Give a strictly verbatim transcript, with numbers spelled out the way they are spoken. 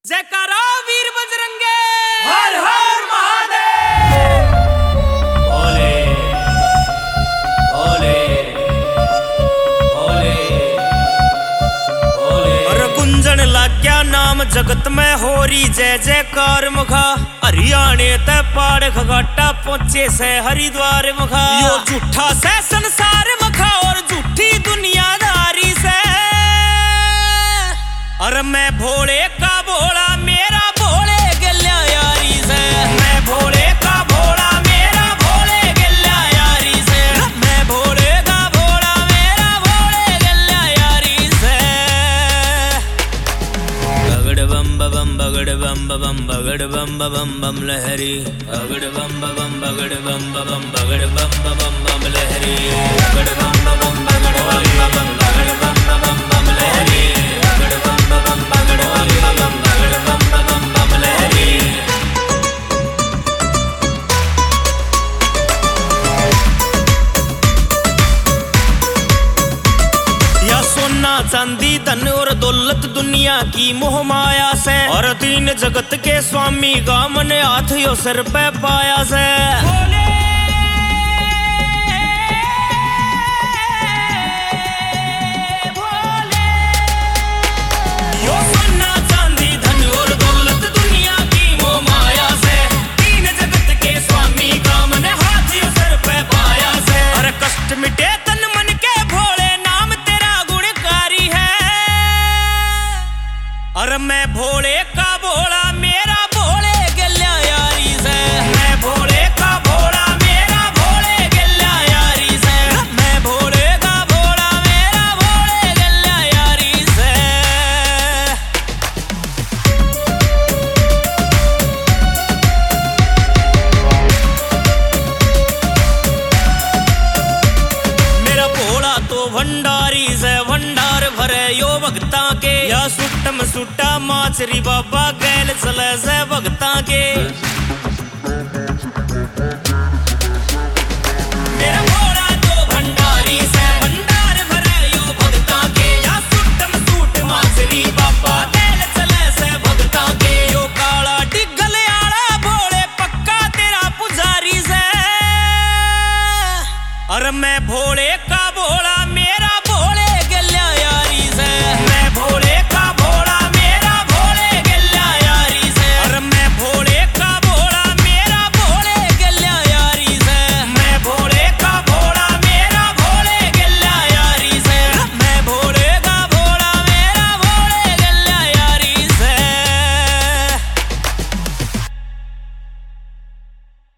जयकारा वीर बजरंगे, हर हर महादेव। भोले भोले भोले भोले। और गुंजन लाग्या नाम जगत में होरी जय जयकार मुखा। हरियाणे ते पहाड़ खगाटा पहुंचे से हरिद्वार मुखा। यो झूठा से संसार मखा और झूठी दुनियादारी से। और मैं भोले का भोला मेरा भोले गल्या यारी से। मैं भोले का भोला मेरा भोले गल्या यारी से। मैं भोले का भोला मेरा भोले गल्या यारी से। बगड़ बम बम बगड़ बम बम बगड़ बम बम बम लहरी। बगड़ बम बम बगड़ बम बम बगड़ बम बम बम लहरी। बगड़ बम बम बगड़ बम बम बगड़ बम बम बम लहरी। बगड़ बम बम बगड़ बम बम बगड़ बम बम बम लहरी। या सोना चांदी धन और दौलत दुनिया की मोह माया से। और तीन जगत के स्वामी का मन हाथ यो सर पे पाया से। यो सोना चांदी धन और दौलत दुनिया की मोह माया से। तीन जगत के स्वामी का मन हाथ यो सर पे पाया से। और कष्ट मिटे तन मन के भोले नाम तेरा गुणकारी है। और मैं भोले का भोला मेरा भोले गल्या यारी से। मैं भोले का भोला मेरा भोले गल्या यारी से। मैं भोले का भोला मेरा भोले गल्या यारी से। मेरा भोला तो भंडारी से भंडार भरे यो भक्ता के। या सुट्टम सुट्टा माचरी बाबा गैल चले से भक्ता के।